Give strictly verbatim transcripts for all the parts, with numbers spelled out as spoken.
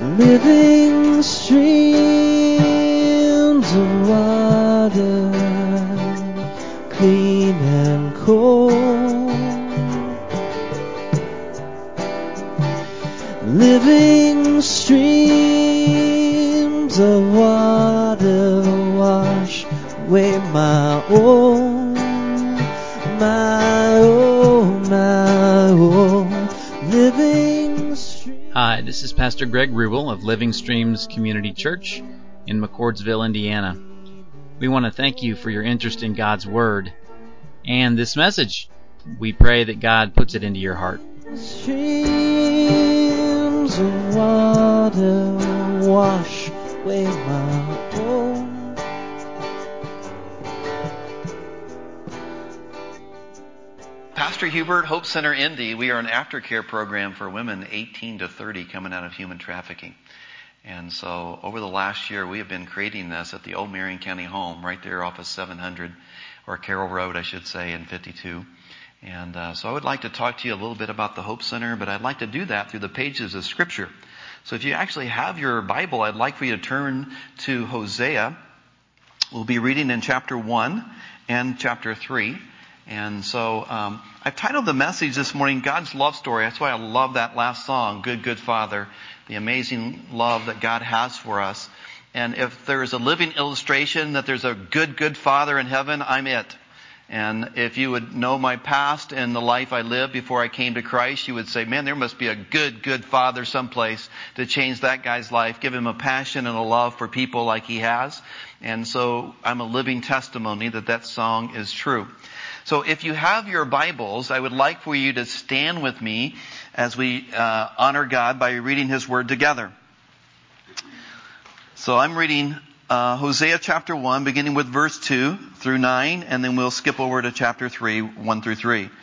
living streams of water, clean and cold, living streams of water wash away my own, my own, my own, living streams. Hi, this is Pastor Greg Rubel of Living Streams Community Church in McCordsville, Indiana. We want to thank you for your interest in God's Word and this message. We pray that God puts it into your heart. Streams of water wash away my own. Pastor Hubert, Hope Center Indy. We are an aftercare program for women eighteen to thirty coming out of human trafficking. And so over the last year, we have been creating this at the old Marion County home right there off of seven hundred, or Carroll Road, I should say, in fifty-two. And uh, so I would like to talk to you a little bit about the Hope Center, but I'd like to do that through the pages of Scripture. So if you actually have your Bible, I'd like for you to turn to Hosea. We'll be reading in chapter one and chapter three. And so um, I've titled the message this morning, God's Love Story. That's why I love that last song, Good, Good Father, the amazing love that God has for us. And if there's a living illustration that there's a good, good Father in heaven, I'm it. And if you would know my past and the life I lived before I came to Christ, you would say, man, there must be a good, good Father someplace to change that guy's life, give him a passion and a love for people like he has. And so I'm a living testimony that that song is true. So if you have your Bibles, I would like for you to stand with me as we uh, honor God by reading His Word together. So I'm reading uh, Hosea chapter one, beginning with verse two through nine, and then we'll skip over to chapter three, one through three.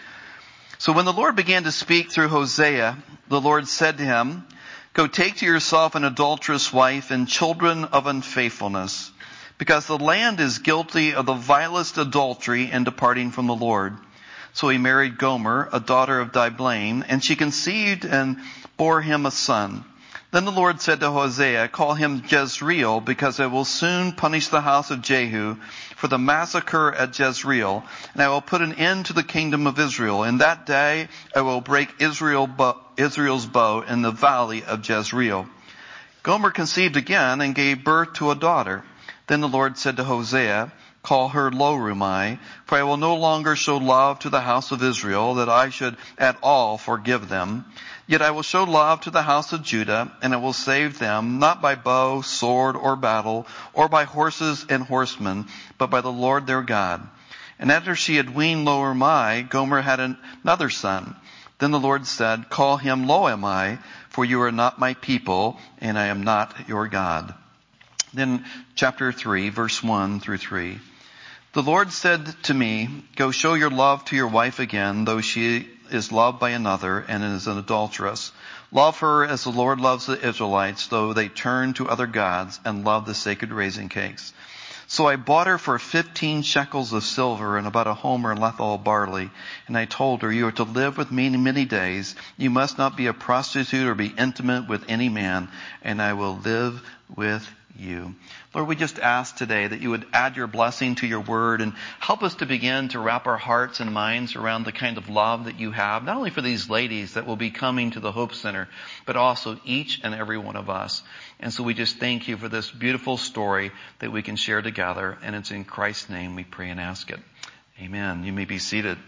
So when the Lord began to speak through Hosea, the Lord said to him, "Go take to yourself an adulterous wife and children of unfaithfulness, because the land is guilty of the vilest adultery in departing from the Lord." So he married Gomer, a daughter of Diblaim, and she conceived and bore him a son. Then the Lord said to Hosea, "Call him Jezreel, because I will soon punish the house of Jehu for the massacre at Jezreel, and I will put an end to the kingdom of Israel. In that day I will break Israel bo- Israel's bow in the valley of Jezreel." Gomer conceived again and gave birth to a daughter. Then the Lord said to Hosea, "Call her Lo-Ruhamah, for I will no longer show love to the house of Israel, that I should at all forgive them. Yet I will show love to the house of Judah, and I will save them, not by bow, sword, or battle, or by horses and horsemen, but by the Lord their God." And after she had weaned Lo-Ruhamah, Gomer had another son. Then the Lord said, "Call him Lo-Ammi, for you are not my people, and I am not your God." Then chapter three, verse one through three. The Lord said to me, "Go show your love to your wife again, though she is loved by another and is an adulteress. Love her as the Lord loves the Israelites, though they turn to other gods and love the sacred raisin cakes." So I bought her for fifteen shekels of silver and about a homer lethal of barley. And I told her, "You are to live with me many days. You must not be a prostitute or be intimate with any man, and I will live with you." Lord, we just ask today that you would add your blessing to your word and help us to begin to wrap our hearts and minds around the kind of love that you have, not only for these ladies that will be coming to the Hope Center, but also each and every one of us. And so we just thank you for this beautiful story that we can share together. And it's in Christ's name we pray and ask it. Amen. You may be seated.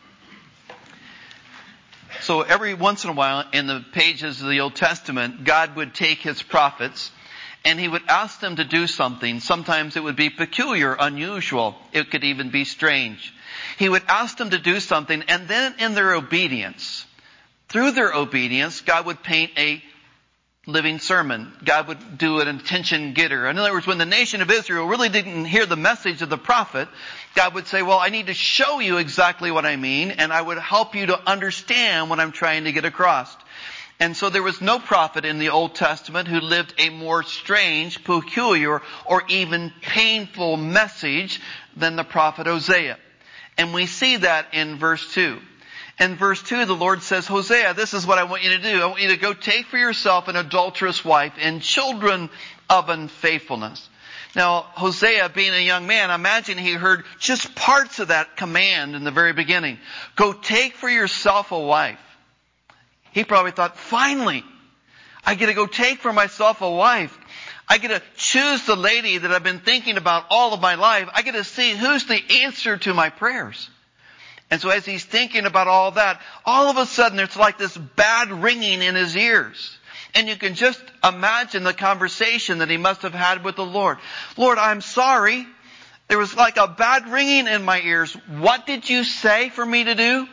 So every once in a while in the pages of the Old Testament, God would take his prophets and he would ask them to do something. Sometimes it would be peculiar, unusual. It could even be strange. He would ask them to do something, and then in their obedience, through their obedience, God would paint a living sermon. God would do an attention getter. In other words, when the nation of Israel really didn't hear the message of the prophet, God would say, "Well, I need to show you exactly what I mean, and I would help you to understand what I'm trying to get across." And so there was no prophet in the Old Testament who lived a more strange, peculiar, or even painful message than the prophet Hosea. And we see that in verse two. In verse two, the Lord says, Hosea, this is what I want you to do. I want you to go take for yourself an adulterous wife and children of unfaithfulness. Now, Hosea, being a young man, I imagine he heard just parts of that command in the very beginning. Go take for yourself a wife. He probably thought, finally, I get to go take for myself a wife. I get to choose the lady that I've been thinking about all of my life. I get to see who's the answer to my prayers. And so as he's thinking about all that, all of a sudden there's like this bad ringing in his ears. And you can just imagine the conversation that he must have had with the Lord. Lord, I'm sorry. There was like a bad ringing in my ears. What did you say for me to do?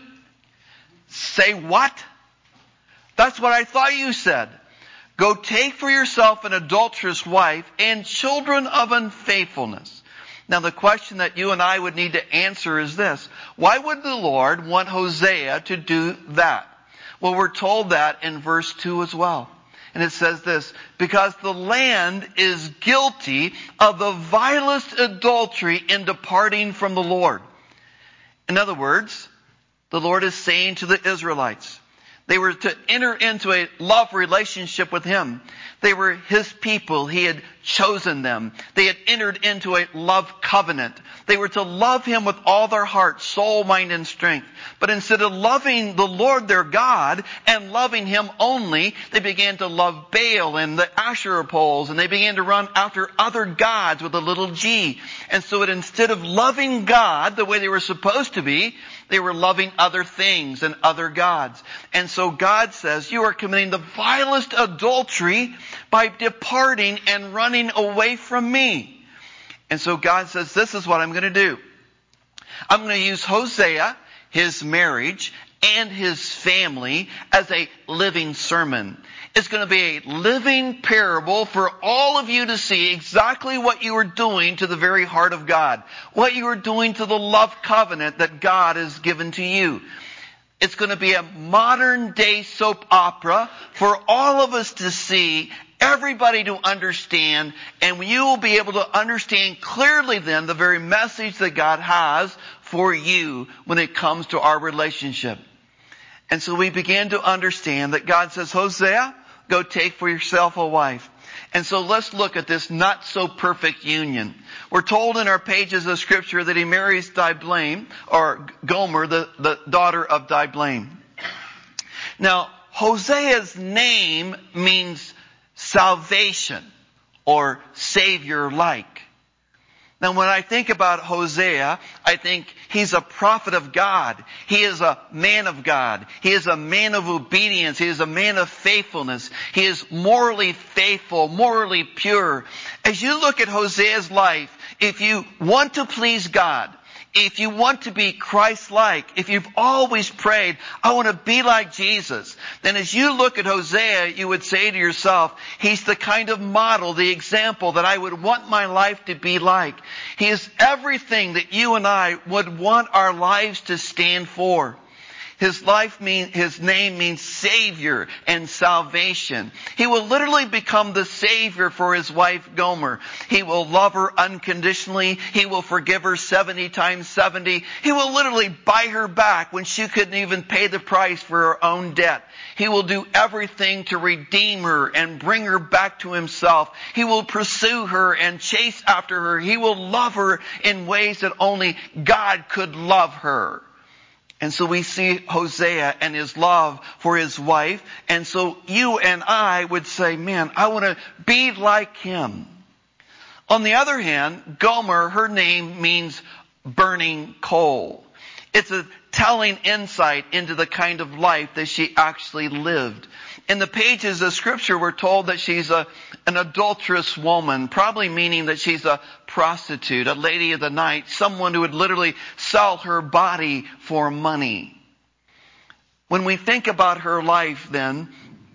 Say what? That's what I thought you said. Go take for yourself an adulterous wife and children of unfaithfulness. Now the question that you and I would need to answer is this. Why would the Lord want Hosea to do that? Well, we're told that in verse two as well. And it says this, because the land is guilty of the vilest adultery in departing from the Lord. In other words, the Lord is saying to the Israelites, they were to enter into a love relationship with Him. They were His people. He had chosen them. They had entered into a love covenant. They were to love Him with all their heart, soul, mind, and strength. But instead of loving the Lord their God and loving Him only, they began to love Baal and the Asherah poles, and they began to run after other gods with a little g. And so it, instead of loving God the way they were supposed to be, they were loving other things and other gods. And so God says, you are committing the vilest adultery by departing and running away from me. And so God says, this is what I'm going to do. I'm going to use Hosea, his marriage, and his family as a living sermon. It's going to be a living parable for all of you to see exactly what you are doing to the very heart of God. What you are doing to the love covenant that God has given to you. It's going to be a modern day soap opera for all of us to see, everybody to understand, and you will be able to understand clearly then the very message that God has for you when it comes to our relationship. And so we began to understand that God says, Hosea, go take for yourself a wife. And so let's look at this not so perfect union. We're told in our pages of scripture that he marries Diblaim, or Gomer, the, the daughter of Diblaim. Now, Hosea's name means salvation or savior-like. Now, when I think about Hosea, I think he's a prophet of God. He is a man of God. He is a man of obedience. He is a man of faithfulness. He is morally faithful, morally pure. As you look at Hosea's life, if you want to please God, if you want to be Christ-like, if you've always prayed, I want to be like Jesus, then as you look at Hosea, you would say to yourself, he's the kind of model, the example that I would want my life to be like. He is everything that you and I would want our lives to stand for. His life mean, his name means Savior and salvation. He will literally become the Savior for his wife Gomer. He will love her unconditionally. He will forgive her seventy times seventy. He will literally buy her back when she couldn't even pay the price for her own debt. He will do everything to redeem her and bring her back to himself. He will pursue her and chase after her. He will love her in ways that only God could love her. And so we see Hosea and his love for his wife. And so you and I would say, man, I want to be like him. On the other hand, Gomer, her name means burning coal. It's a telling insight into the kind of life that she actually lived. In the pages of scripture, we're told that she's a, an adulterous woman, probably meaning that she's a prostitute, a lady of the night, someone who would literally sell her body for money. When we think about her life then,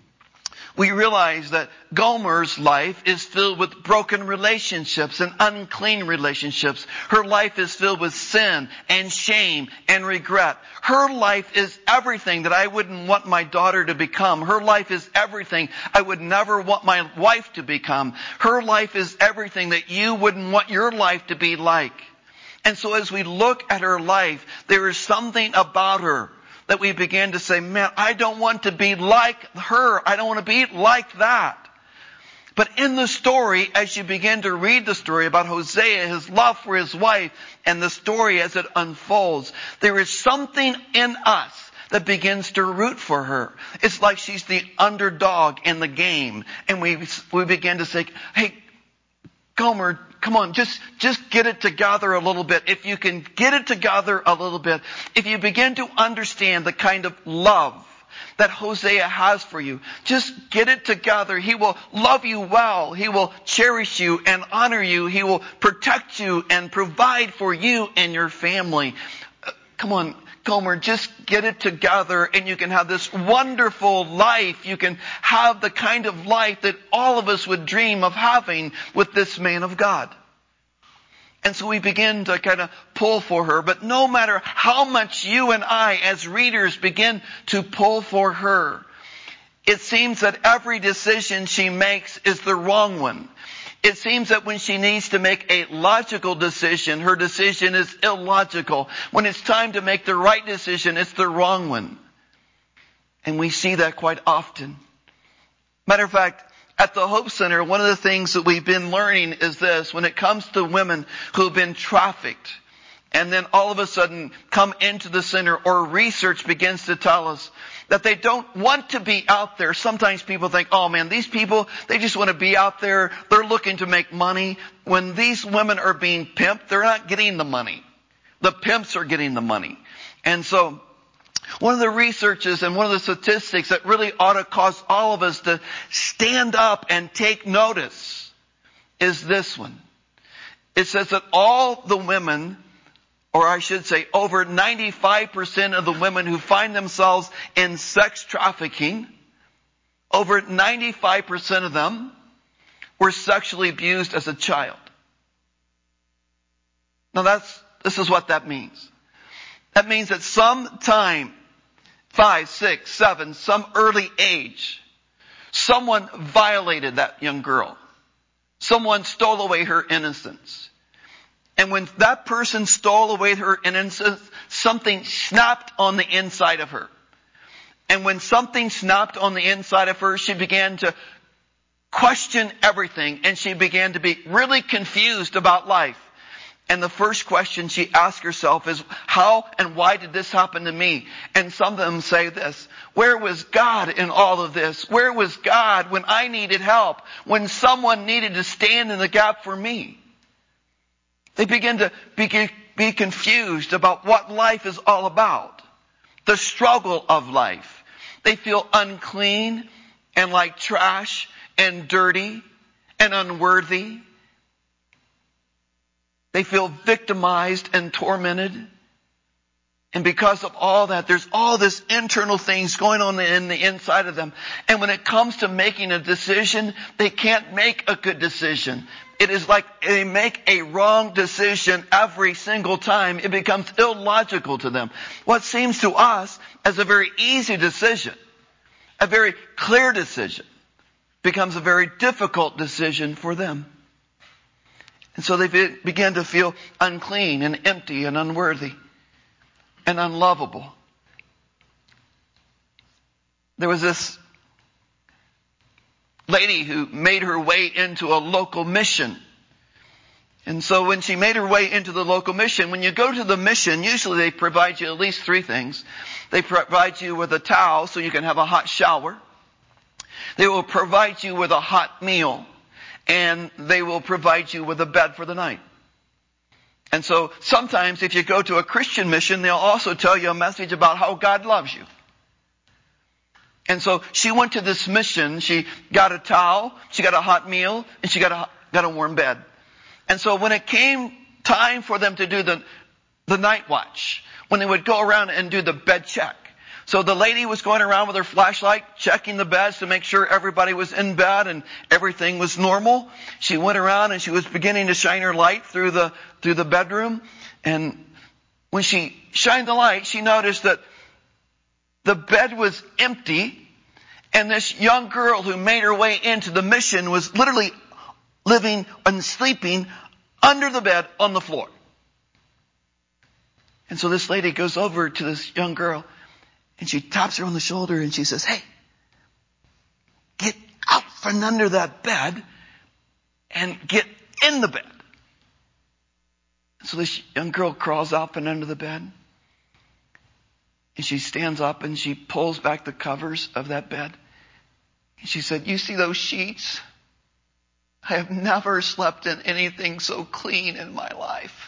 we realize that Gomer's life is filled with broken relationships and unclean relationships. Her life is filled with sin and shame and regret. Her life is everything that I wouldn't want my daughter to become. Her life is everything I would never want my wife to become. Her life is everything that you wouldn't want your life to be like. And so as we look at her life, there is something about her that we begin to say, man, I don't want to be like her. I don't want to be like that. But in the story, as you begin to read the story about Hosea, his love for his wife, and the story as it unfolds, there is something in us that begins to root for her. It's like she's the underdog in the game. And we we begin to say, hey, Gomer, come on, just, just get it together a little bit. If you can get it together a little bit, if you begin to understand the kind of love that Hosea has for you, just get it together. He will love you well. He will cherish you and honor you. He will protect you and provide for you and your family. Uh, come on, Gomer, just get it together and you can have this wonderful life. You can have the kind of life that all of us would dream of having with this man of God. And so we begin to kind of pull for her. But no matter how much you and I as readers begin to pull for her, it seems that every decision she makes is the wrong one. It seems that when she needs to make a logical decision, her decision is illogical. When it's time to make the right decision, it's the wrong one. And we see that quite often. Matter of fact, at the Hope Center, one of the things that we've been learning is this. When it comes to women who have been trafficked and then all of a sudden come into the center, or research begins to tell us that they don't want to be out there. Sometimes people think, oh man, these people, they just want to be out there. They're looking to make money. When these women are being pimped, they're not getting the money. The pimps are getting the money. And so one of the researches and one of the statistics that really ought to cause all of us to stand up and take notice is this one. It says that all the women, or I should say over ninety-five percent of the women who find themselves in sex trafficking, over ninety-five percent of them were sexually abused as a child. Now that's, this is what that means. That means that sometime, five, six, seven, some early age, someone violated that young girl. Someone stole away her innocence. And when that person stole away her innocence, something snapped on the inside of her. And when something snapped on the inside of her, she began to question everything. And she began to be really confused about life. And the first question she asked herself is, how and why did this happen to me? And some of them say this, where was God in all of this? Where was God when I needed help? When someone needed to stand in the gap for me? They begin to be, be confused about what life is all about. The struggle of life. They feel unclean and like trash and dirty and unworthy. They feel victimized and tormented. And because of all that, there's all this internal things going on in the inside of them. And when it comes to making a decision, they can't make a good decision. It is like they make a wrong decision every single time. It becomes illogical to them. What seems to us as a very easy decision, a very clear decision, becomes a very difficult decision for them. And so they begin to feel unclean and empty and unworthy and unlovable. There was this lady who made her way into a local mission. And so when she made her way into the local mission, when you go to the mission, usually they provide you at least three things. They provide you with a towel so you can have a hot shower. They will provide you with a hot meal. And they will provide you with a bed for the night. And so sometimes if you go to a Christian mission, they'll also tell you a message about how God loves you. And so she went to this mission. She got a towel, she got a hot meal, and she got a, got a warm bed. And so when it came time for them to do the, the night watch, when they would go around and do the bed check, so the lady was going around with her flashlight, checking the beds to make sure everybody was in bed and everything was normal. She went around and she was beginning to shine her light through the, through the bedroom. And when she shined the light, she noticed that the bed was empty. And this young girl who made her way into the mission was literally living and sleeping under the bed on the floor. And so this lady goes over to this young girl And she taps her on the shoulder and she says, hey, get out from under that bed and get in the bed. So this young girl crawls out from under the bed. And she stands up and she pulls back the covers of that bed. And she said, you see those sheets? I have never slept in anything so clean in my life.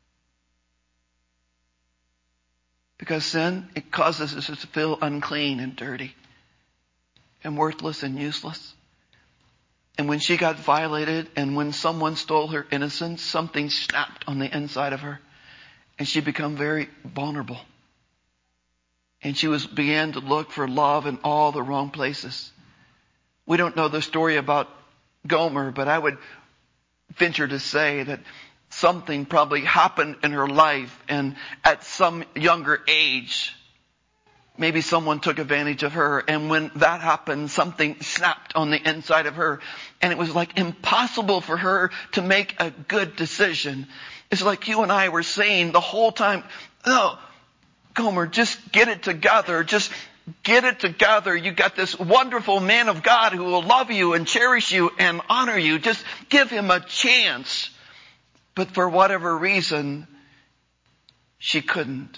Because sin, it causes us to feel unclean and dirty and worthless and useless. And when she got violated and when someone stole her innocence, something snapped on the inside of her. And she became very vulnerable. And she was began to look for love in all the wrong places. We don't know the story about Gomer, but I would venture to say that something probably happened in her life, and at some younger age, maybe someone took advantage of her, and when that happened, something snapped on the inside of her, and it was like impossible for her to make a good decision. It's like you and I were saying the whole time, no, Gomer, just get it together. Just get it together. You got this wonderful man of God who will love you and cherish you and honor you. Just give him a chance. But for whatever reason, she couldn't.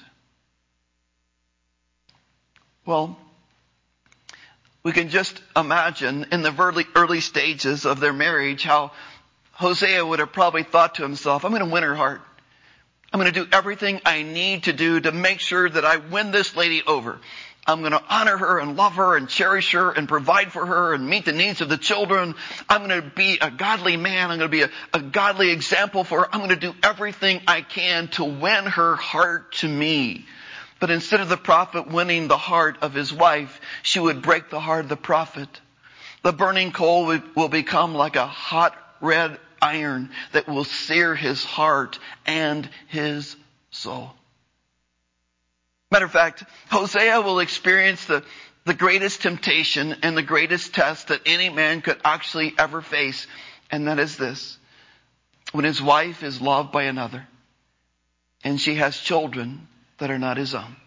Well, we can just imagine in the early, early stages of their marriage how Hosea would have probably thought to himself, I'm going to win her heart. I'm going to do everything I need to do to make sure that I win this lady over. I'm going to honor her and love her and cherish her and provide for her and meet the needs of the children. I'm going to be a godly man. I'm going to be a, a godly example for her. I'm going to do everything I can to win her heart to me. But instead of the prophet winning the heart of his wife, she would break the heart of the prophet. The burning coal will, will become like a hot red iron that will sear his heart and his soul. Matter of fact, Hosea will experience the, the greatest temptation and the greatest test that any man could actually ever face. And that is this. When his wife is loved by another and she has children that are not his own.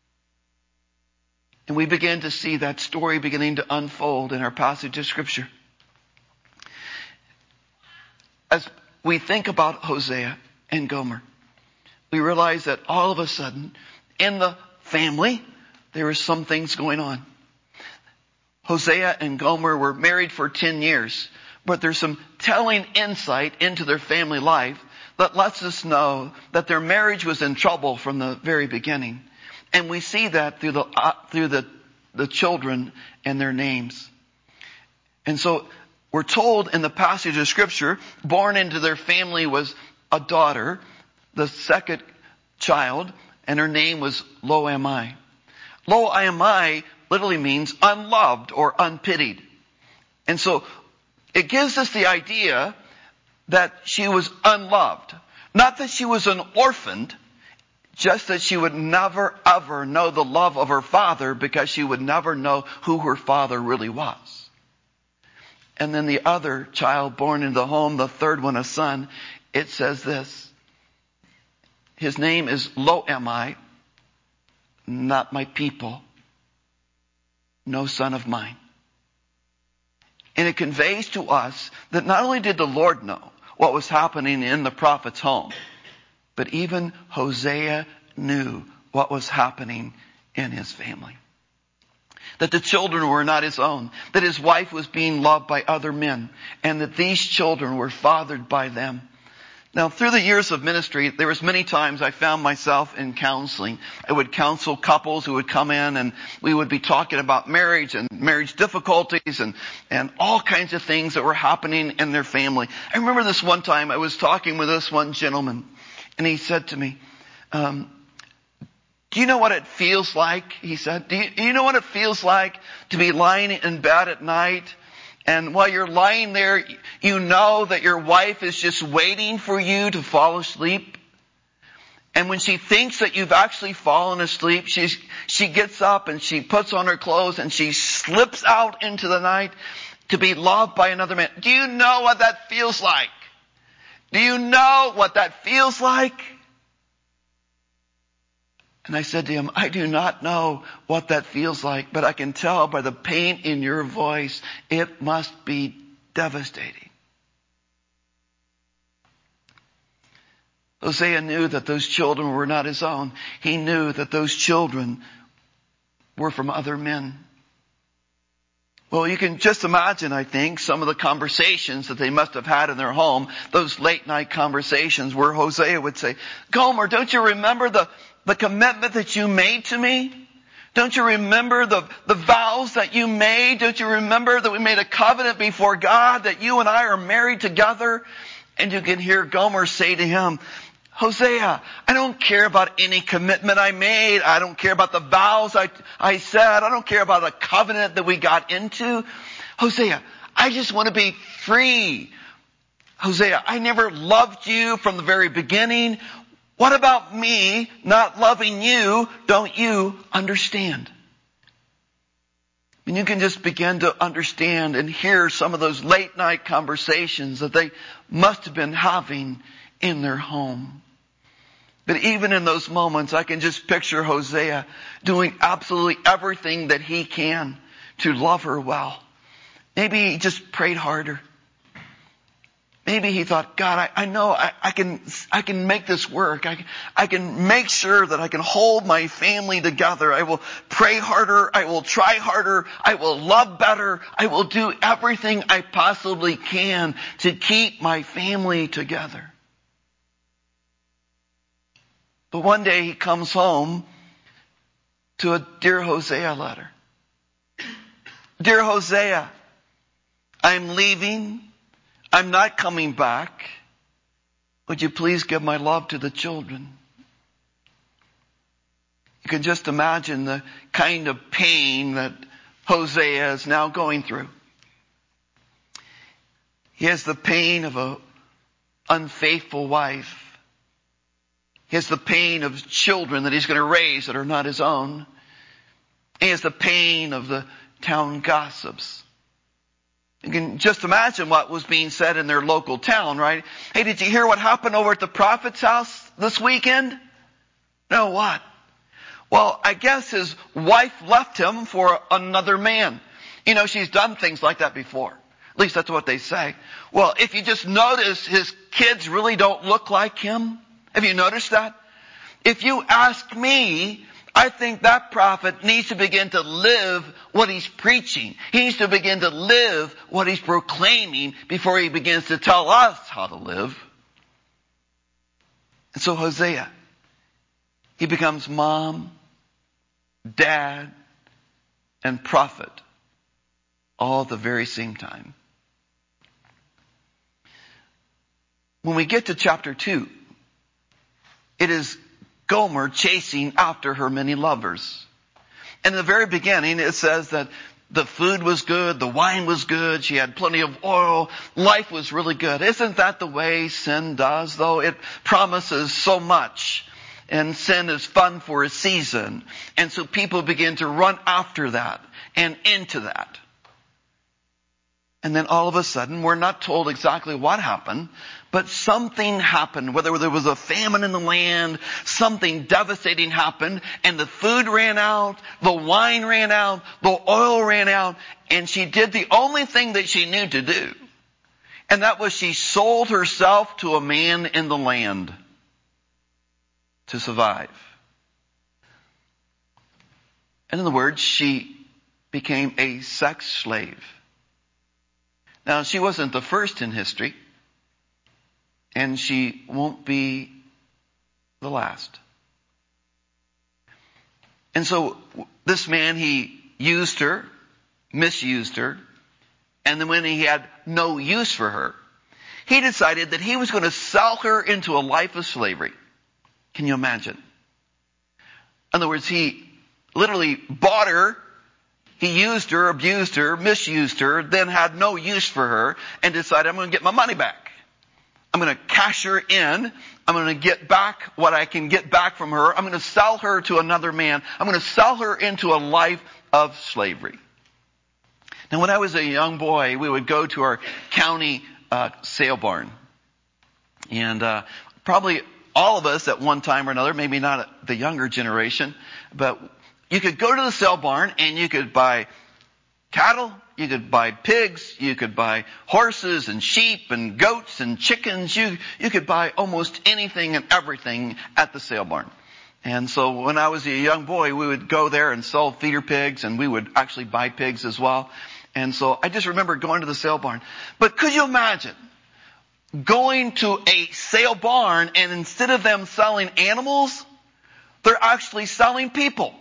And we begin to see that story beginning to unfold in our passage of Scripture. As we think about Hosea and Gomer, we realize that all of a sudden, in the family, there are some things going on. Hosea and Gomer were married for ten years, but there's some telling insight into their family life that lets us know that their marriage was in trouble from the very beginning. And we see that through the, uh, through the, the children and their names. And so, we're told in the passage of Scripture, born into their family was a daughter, the second child, and her name was Lo-Ammi. Lo-Ammi literally means unloved or unpitied. And so it gives us the idea that she was unloved. Not that she was an orphan, just that she would never ever know the love of her father because she would never know who her father really was. And then the other child born into the home, the third one, a son, it says this. His name is Lo-Ammi, not my people, no son of mine. And it conveys to us that not only did the Lord know what was happening in the prophet's home, but even Hosea knew what was happening in his family. That the children were not his own. That his wife was being loved by other men. And that these children were fathered by them. Now, through the years of ministry, there was many times I found myself in counseling. I would counsel couples who would come in and we would be talking about marriage and marriage difficulties and, and all kinds of things that were happening in their family. I remember this one time I was talking with this one gentleman and he said to me, um, do you know what it feels like? He said, do you, do you know what it feels like to be lying in bed at night? And while you're lying there, you know that your wife is just waiting for you to fall asleep. And when she thinks that you've actually fallen asleep, she's, she gets up and she puts on her clothes and she slips out into the night to be loved by another man. Do you know what that feels like? Do you know what that feels like? And I said to him, I do not know what that feels like, but I can tell by the pain in your voice, it must be devastating. Hosea knew that those children were not his own. He knew that those children were from other men. Well, you can just imagine, I think, some of the conversations that they must have had in their home, those late night conversations where Hosea would say, Gomer, don't you remember the, the commitment that you made to me? Don't you remember the, the vows that you made? Don't you remember that we made a covenant before God that you and I are married together? And you can hear Gomer say to him, Hosea, I don't care about any commitment I made. I don't care about the vows I, I said. I don't care about the covenant that we got into. Hosea, I just want to be free. Hosea, I never loved you from the very beginning. What about me not loving you? Don't you understand? And you can just begin to understand and hear some of those late night conversations that they must have been having in their home. But even in those moments, I can just picture Hosea doing absolutely everything that he can to love her well. Maybe he just prayed harder. Maybe he thought, God, I, I know I, I can I can make this work. I, I can make sure that I can hold my family together. I will pray harder. I will try harder. I will love better. I will do everything I possibly can to keep my family together. But one day he comes home to a Dear Hosea letter. Dear Hosea, I'm leaving. I'm not coming back. Would you please give my love to the children? You can just imagine the kind of pain that Hosea is now going through. He has the pain of an unfaithful wife. He has the pain of children that he's going to raise that are not his own. He has the pain of the town gossips. You can just imagine what was being said in their local town, right? Hey, did you hear what happened over at the prophet's house this weekend? No, what? Well, I guess his wife left him for another man. You know, she's done things like that before. At least that's what they say. Well, if you just notice, his kids really don't look like him. Have you noticed that? If you ask me, I think that prophet needs to begin to live what he's preaching. He needs to begin to live what he's proclaiming before he begins to tell us how to live. And so Hosea, he becomes mom, dad, and prophet all at the very same time. When we get to chapter two, it is Gomer chasing after her many lovers. And in the very beginning, it says that the food was good, the wine was good, she had plenty of oil, life was really good. Isn't that the way sin does, though? It promises so much. And sin is fun for a season. And so people begin to run after that and into that. And then all of a sudden, we're not told exactly what happened, but something happened. Whether there was a famine in the land, something devastating happened, and the food ran out, the wine ran out, the oil ran out, and she did the only thing that she knew to do. And that was she sold herself to a man in the land to survive. In other words, she became a sex slave. Now, she wasn't the first in history, and she won't be the last. And so this man, he used her, misused her, and then when he had no use for her, he decided that he was going to sell her into a life of slavery. Can you imagine? In other words, he literally bought her. He used her, abused her, misused her, then had no use for her, and decided, I'm going to get my money back. I'm going to cash her in. I'm going to get back what I can get back from her. I'm going to sell her to another man. I'm going to sell her into a life of slavery. Now, when I was a young boy, we would go to our county uh, sale barn. And uh, probably all of us at one time or another, maybe not the younger generation, but you could go to the sale barn and you could buy cattle, you could buy pigs, you could buy horses and sheep and goats and chickens. You, you could buy almost anything and everything at the sale barn. And so when I was a young boy, we would go there and sell feeder pigs, and we would actually buy pigs as well. And so I just remember going to the sale barn. But could you imagine going to a sale barn and instead of them selling animals, they're actually selling people?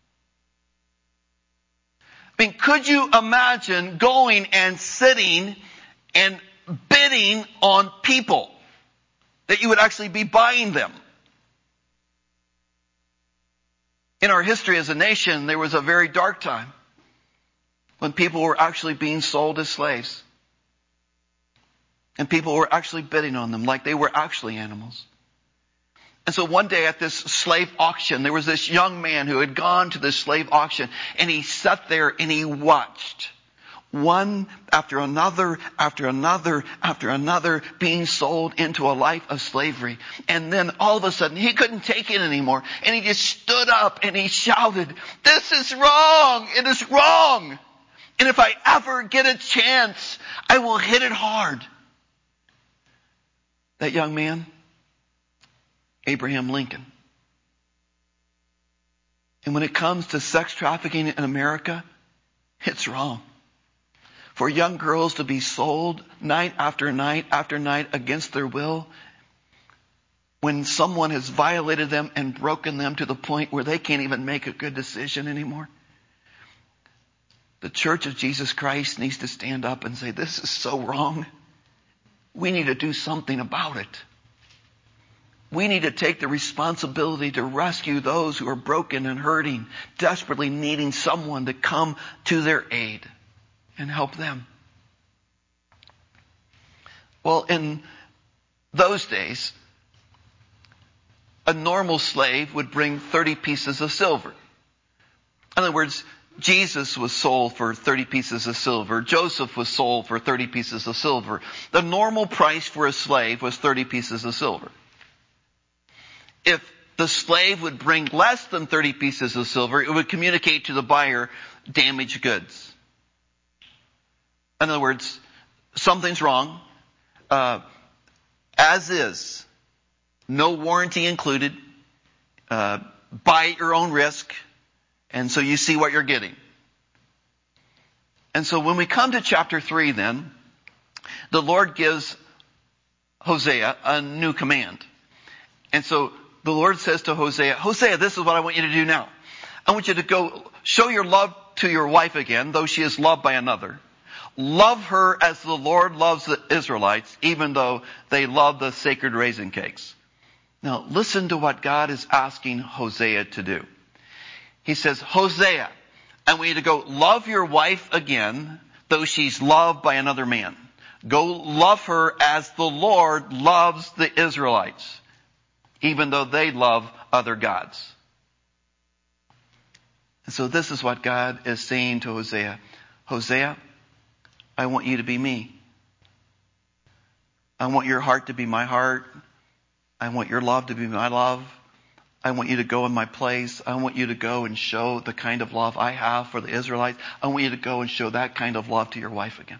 I mean, could you imagine going and sitting and bidding on people? That you would actually be buying them. In our history as a nation, there was a very dark time when people were actually being sold as slaves. And people were actually bidding on them like they were actually animals. And so one day at this slave auction, there was this young man who had gone to this slave auction, and he sat there and he watched one after another, after another, after another being sold into a life of slavery. And then all of a sudden he couldn't take it anymore. And he just stood up and he shouted, "This is wrong! It is wrong! And if I ever get a chance, I will hit it hard." That young man, Abraham Lincoln. And when it comes to sex trafficking in America, it's wrong. For young girls to be sold night after night after night against their will, when someone has violated them and broken them to the point where they can't even make a good decision anymore. The Church of Jesus Christ needs to stand up and say, this is so wrong. We need to do something about it. We need to take the responsibility to rescue those who are broken and hurting, desperately needing someone to come to their aid and help them. Well, in those days, a normal slave would bring thirty pieces of silver. In other words, Jesus was sold for thirty pieces of silver. Joseph was sold for thirty pieces of silver. The normal price for a slave was thirty pieces of silver. If the slave would bring less than thirty pieces of silver, it would communicate to the buyer damaged goods. In other words, something's wrong. Uh, as is. No warranty included. Uh, buy at your own risk. And so you see what you're getting. And so when we come to chapter three then, the Lord gives Hosea a new command. And so the Lord says to Hosea, Hosea, this is what I want you to do now. I want you to go show your love to your wife again, though she is loved by another. Love her as the Lord loves the Israelites, even though they love the sacred raisin cakes. Now listen to what God is asking Hosea to do. He says, Hosea, I want you to go love your wife again, though she's loved by another man. Go love her as the Lord loves the Israelites, even though they love other gods. And so this is what God is saying to Hosea. Hosea, I want you to be me. I want your heart to be my heart. I want your love to be my love. I want you to go in my place. I want you to go and show the kind of love I have for the Israelites. I want you to go and show that kind of love to your wife again.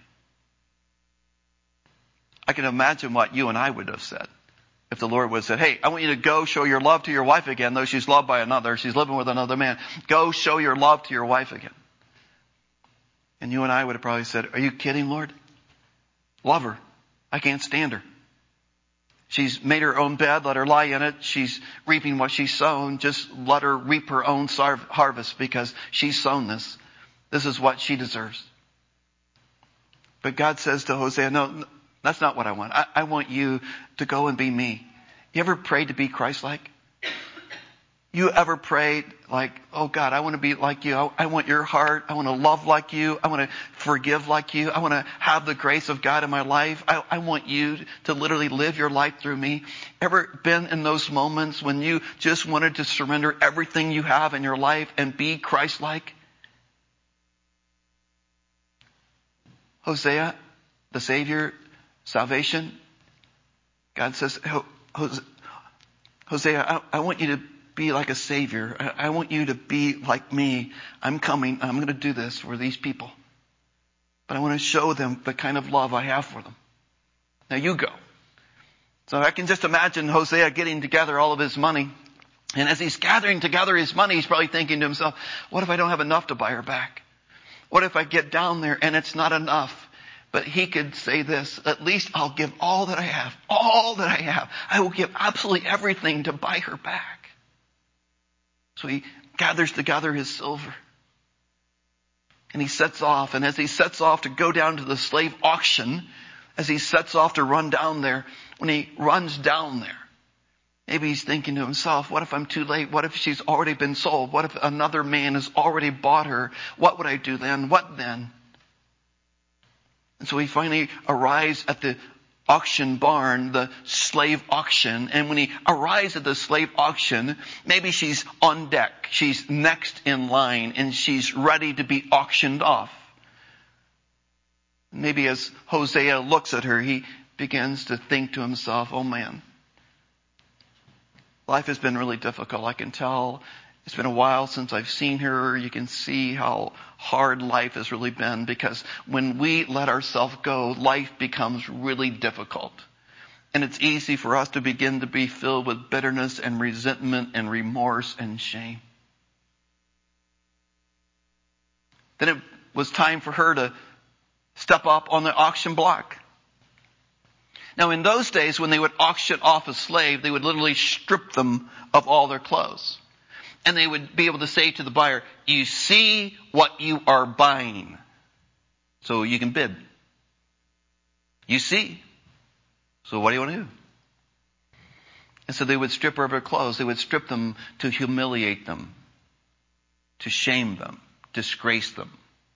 I can imagine what you and I would have said if the Lord would have said, hey, I want you to go show your love to your wife again, though she's loved by another. She's living with another man. Go show your love to your wife again. And you and I would have probably said, are you kidding, Lord? Love her. I can't stand her. She's made her own bed. Let her lie in it. She's reaping what she's sown. Just let her reap her own harvest because she's sown this. This is what she deserves. But God says to Hosea, no, that's not what I want. I, I want you to go and be me. You ever prayed to be Christ-like? You ever prayed like, oh God, I want to be like you. I, I want your heart. I want to love like you. I want to forgive like you. I want to have the grace of God in my life. I, I want you to literally live your life through me. Ever been in those moments when you just wanted to surrender everything you have in your life and be Christ-like? Hosea, the Savior, salvation. God says, Hosea, I, I want you to be like a savior. I, I want you to be like me. I'm coming. I'm going to do this for these people. But I want to show them the kind of love I have for them. Now you go. So I can just imagine Hosea getting together all of his money. And as he's gathering together his money, he's probably thinking to himself, what if I don't have enough to buy her back? What if I get down there and it's not enough? But he could say this, at least I'll give all that I have, all that I have. I will give absolutely everything to buy her back. So he gathers together his silver. And he sets off. And as he sets off to go down to the slave auction, as he sets off to run down there, when he runs down there, maybe he's thinking to himself, what if I'm too late? What if she's already been sold? What if another man has already bought her? What would I do then? What then? And so he finally arrives at the auction barn, the slave auction. And when he arrives at the slave auction, maybe she's on deck. She's next in line and she's ready to be auctioned off. Maybe as Hosea looks at her, he begins to think to himself, oh man, life has been really difficult. I can tell it's been a while since I've seen her. You can see how hard life has really been, because when we let ourselves go, life becomes really difficult. And it's easy for us to begin to be filled with bitterness and resentment and remorse and shame. Then it was time for her to step up on the auction block. Now in those days, when they would auction off a slave, they would literally strip them of all their clothes. And they would be able to say to the buyer, you see what you are buying. So you can bid. You see. So what do you want to do? And so they would strip her of her clothes. They would strip them to humiliate them, to shame them, disgrace them.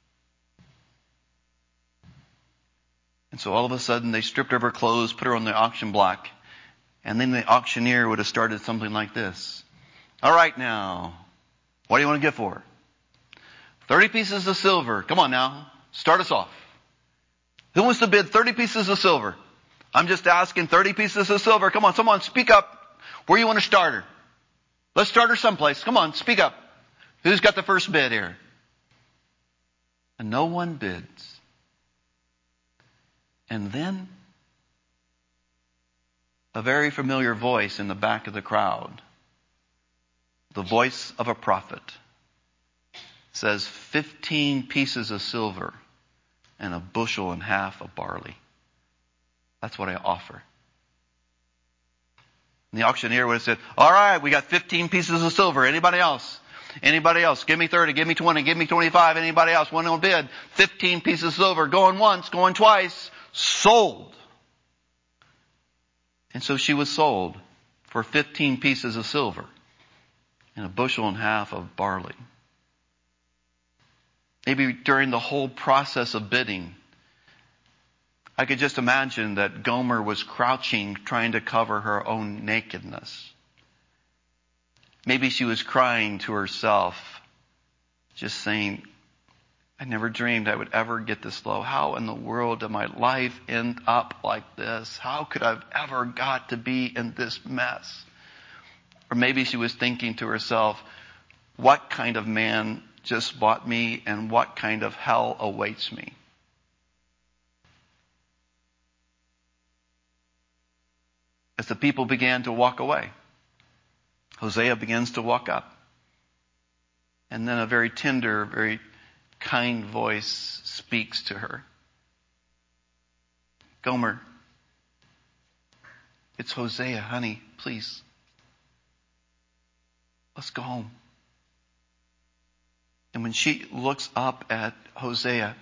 And so all of a sudden they stripped her of her clothes, put her on the auction block. And then the auctioneer would have started something like this. All right now, what do you want to get for her? thirty pieces of silver. Come on now, start us off. Who wants to bid thirty pieces of silver? I'm just asking, thirty pieces of silver. Come on, someone speak up. Where you want to start her? Let's start her someplace. Come on, speak up. Who's got the first bid here? And no one bids. And then a very familiar voice in the back of the crowd, the voice of a prophet, says fifteen pieces of silver and a bushel and half of barley. That's what I offer. And the auctioneer would have said, all right, we got fifteen pieces of silver. Anybody else? Anybody else? Give me thirty, give me twenty, give me twenty-five. Anybody else? One on bid. fifteen pieces of silver. Going once, going twice. Sold. And so she was sold for fifteen pieces of silver and a bushel and a half of barley. Maybe during the whole process of bidding, I could just imagine that Gomer was crouching, trying to cover her own nakedness. Maybe she was crying to herself, just saying, I never dreamed I would ever get this low. How in the world did my life end up like this? How could I have ever got to be in this mess? Or maybe she was thinking to herself, what kind of man just bought me and what kind of hell awaits me? As the people began to walk away, Hosea begins to walk up. And then a very tender, very kind voice speaks to her. Gomer, it's Hosea, honey, please. Let's go home. And when she looks up at Hosea,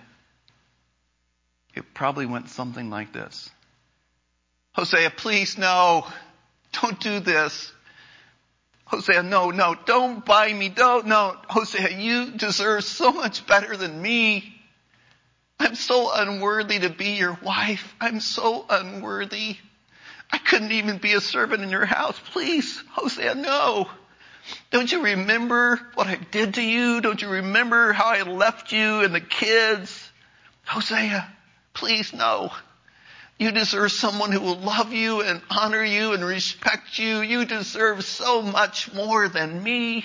it probably went something like this. Hosea, please, no. Don't do this. Hosea, no, no, don't buy me. Don't, no. Hosea, you deserve so much better than me. I'm so unworthy to be your wife. I'm so unworthy. I couldn't even be a servant in your house. Please, Hosea, no. Don't you remember what I did to you? Don't you remember how I left you and the kids? Hosea, please, no. You deserve someone who will love you and honor you and respect you. You deserve so much more than me.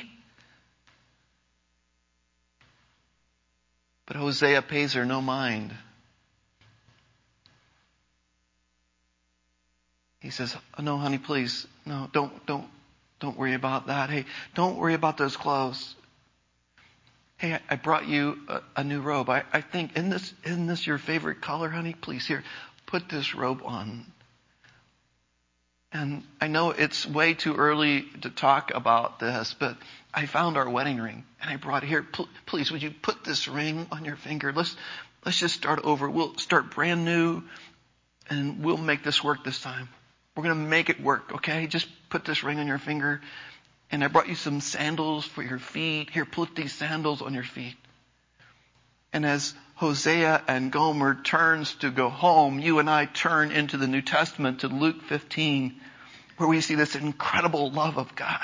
But Hosea pays her no mind. He says, oh, no, honey, please. No, don't, don't, don't worry about that. Hey, don't worry about those clothes. Hey, I brought you a, a new robe. I, I think, isn't this, isn't this your favorite color, honey? Please, here, put this robe on. And I know it's way too early to talk about this, but I found our wedding ring and I brought it here. P- please, would you put this ring on your finger? Let's, let's just start over. We'll start brand new and we'll make this work this time. We're going to make it work, okay? Just put this ring on your finger. And I brought you some sandals for your feet. Here, put these sandals on your feet. And as Hosea and Gomer turns to go home, you and I turn into the New Testament to Luke fifteen, where we see this incredible love of God.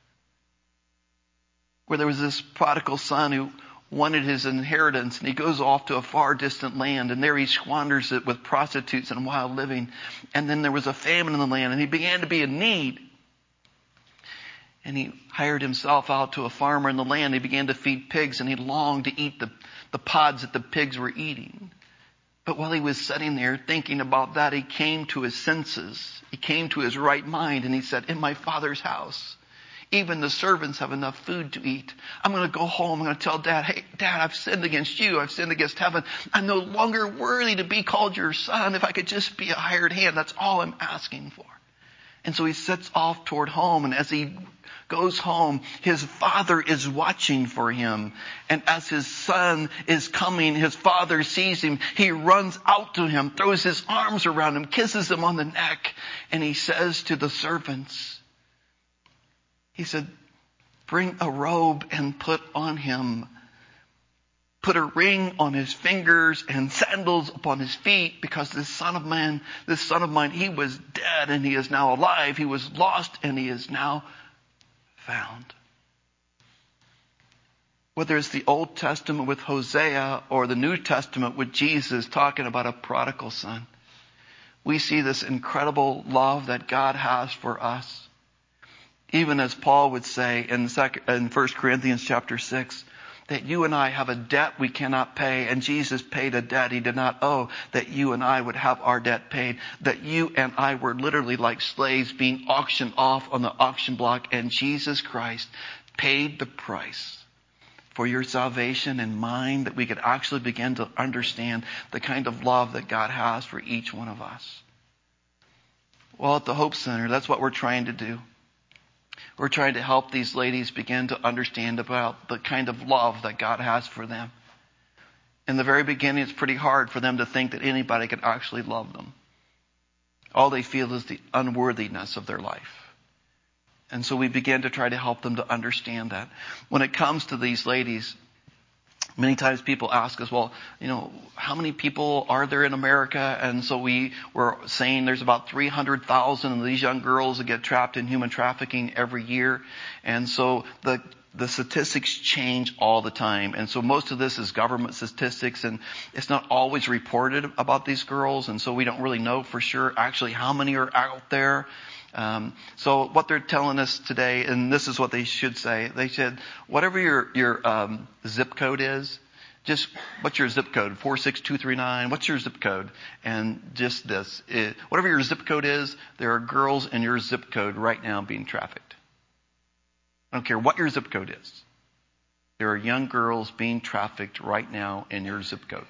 Where there was this prodigal son who wanted his inheritance, and he goes off to a far distant land, and there he squanders it with prostitutes and wild living. And then there was a famine in the land, and he began to be in need. And he hired himself out to a farmer in the land. He began to feed pigs, and he longed to eat the, the pods that the pigs were eating. But while he was sitting there thinking about that, he came to his senses. He came to his right mind, and he said, in my father's house, even the servants have enough food to eat. I'm going to go home. I'm going to tell Dad, hey, Dad, I've sinned against you. I've sinned against heaven. I'm no longer worthy to be called your son. If I could just be a hired hand, that's all I'm asking for. And so he sets off toward home, and as he goes home, his father is watching for him. And as his son is coming, his father sees him. He runs out to him, throws his arms around him, kisses him on the neck, and he says to the servants, he said, bring a robe and put on him. Put a ring on his fingers and sandals upon his feet, because this son of man, this son of mine, he was dead and he is now alive. He was lost and he is now found. Whether it's the Old Testament with Hosea or the New Testament with Jesus talking about a prodigal son, we see this incredible love that God has for us. Even as Paul would say in First Corinthians chapter six, that you and I have a debt we cannot pay, and Jesus paid a debt he did not owe, that you and I would have our debt paid, that you and I were literally like slaves being auctioned off on the auction block, and Jesus Christ paid the price for your salvation and mine, that we could actually begin to understand the kind of love that God has for each one of us. Well, at the Hope Center, that's what we're trying to do. We're trying to help these ladies begin to understand about the kind of love that God has for them. In the very beginning, it's pretty hard for them to think that anybody could actually love them. All they feel is the unworthiness of their life. And so we begin to try to help them to understand that. When it comes to these ladies, many times people ask us, well, you know, how many people are there in America? And so we were saying there's about three hundred thousand of these young girls that get trapped in human trafficking every year. And so the the statistics change all the time. And so most of this is government statistics, and it's not always reported about these girls. And so we don't really know for sure actually how many are out there. Um, so what they're telling us today, and this is what they should say, they said, whatever your, your, um, zip code is, just, what's your zip code? four six two three nine, what's your zip code? And just this, it, whatever your zip code is, there are girls in your zip code right now being trafficked. I don't care what your zip code is. There are young girls being trafficked right now in your zip code.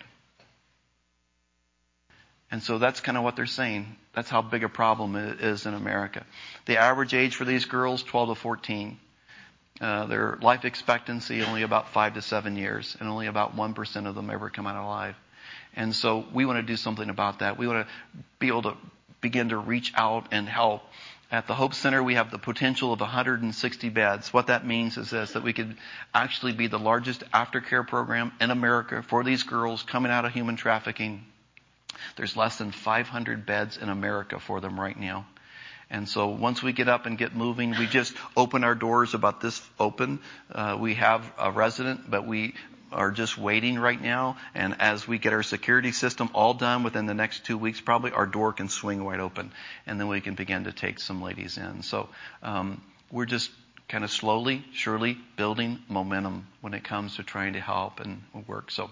And so that's kind of what they're saying. That's how big a problem it is in America. The average age for these girls, twelve to fourteen. Uh, their life expectancy only about five to seven years, and only about one percent of them ever come out alive. And so we want to do something about that. We want to be able to begin to reach out and help. At the Hope Center, we have the potential of one hundred sixty beds. What that means is this, that we could actually be the largest aftercare program in America for these girls coming out of human trafficking. There's less than five hundred beds in America for them right now. And so once we get up and get moving, we just open our doors about this open. Uh, we have a resident, but we are just waiting right now. And as we get our security system all done within the next two weeks, probably our door can swing wide open, and then we can begin to take some ladies in. So um, we're just kind of slowly, surely building momentum when it comes to trying to help and work. So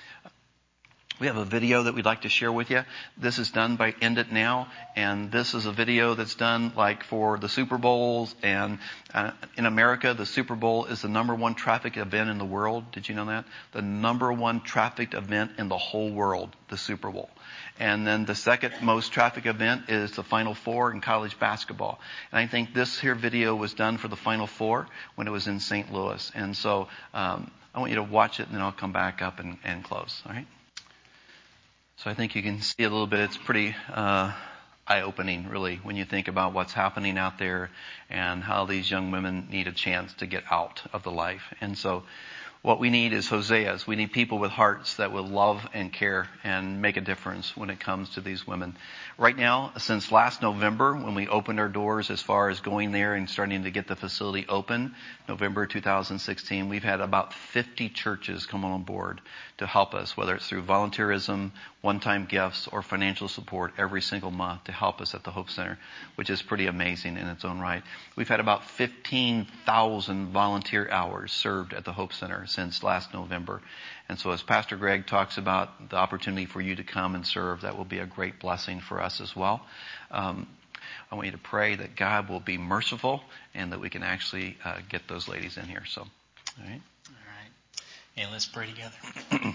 we have a video that we'd like to share with you. This is done by End It Now, and this is a video that's done like for the Super Bowls. And uh, in America, the Super Bowl is the number one traffic event in the world. Did you know that? The number one trafficked event in the whole world, the Super Bowl. And then the second most traffic event is the Final Four in college basketball. And I think this here video was done for the Final Four when it was in Saint Louis. And so um, I want you to watch it, and then I'll come back up and, and close. All right? So I think you can see a little bit. It's pretty uh, eye-opening, really, when you think about what's happening out there and how these young women need a chance to get out of the life. And so what we need is Hoseas. We need people with hearts that will love and care and make a difference when it comes to these women. Right now, since last November, when we opened our doors as far as going there and starting to get the facility open, November two thousand sixteen, we've had about fifty churches come on board to help us, whether it's through volunteerism, one-time gifts, or financial support every single month to help us at the Hope Center, which is pretty amazing in its own right. We've had about fifteen thousand volunteer hours served at the Hope Center since last November. And so as Pastor Greg talks about the opportunity for you to come and serve, that will be a great blessing for us as well. Um, I want you to pray that God will be merciful and that we can actually uh, get those ladies in here. So, all right. All right. Hey, let's pray together.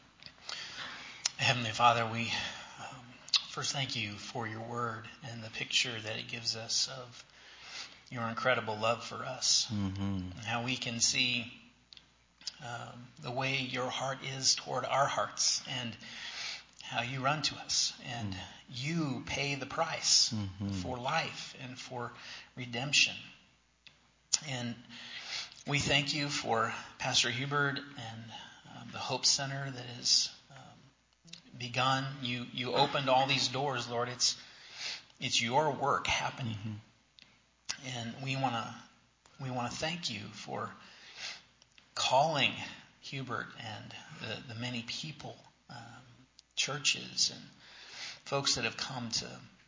Heavenly Father, we um, first thank you for your word and the picture that it gives us of your incredible love for us. Mm-hmm. And how we can see um, the way your heart is toward our hearts and how you run to us. And mm-hmm. you pay the price mm-hmm. for life and for redemption. And we thank you for Pastor Hubert and um, the Hope Center that is um, begun. You you opened all these doors, Lord. It's it's your work happening, mm-hmm. and we want to we want to thank you for calling Hubert and the, the many people, um, churches, and folks that have come to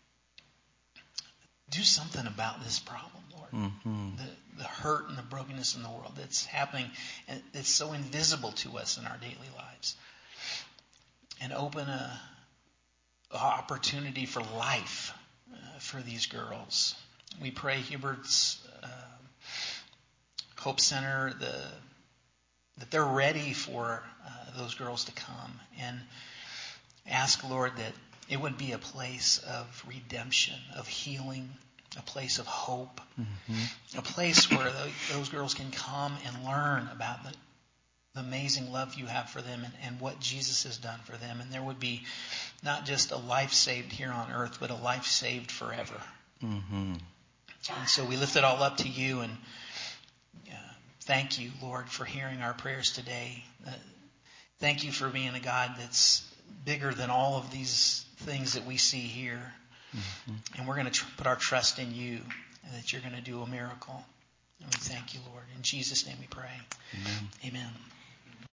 do something about this problem, Lord. Mm-hmm. The, the hurt and the brokenness in the world that's happening, and it's so invisible to us in our daily lives. And open a, a opportunity for life uh, for these girls. We pray Hubert's uh, Hope Center, the that they're ready for uh, those girls to come, and ask, Lord, that it would be a place of redemption, of healing, a place of hope, mm-hmm. a place where those girls can come and learn about the, the amazing love you have for them and, and what Jesus has done for them. And there would be not just a life saved here on earth, but a life saved forever. Mm-hmm. And so we lift it all up to you, and uh, thank you, Lord, for hearing our prayers today. Uh, thank you for being a God that's bigger than all of these things that we see here. Mm-hmm. And we're going to tr- put our trust in you, and that you're going to do a miracle. And we thank you, Lord. In Jesus' name we pray. Amen. Amen.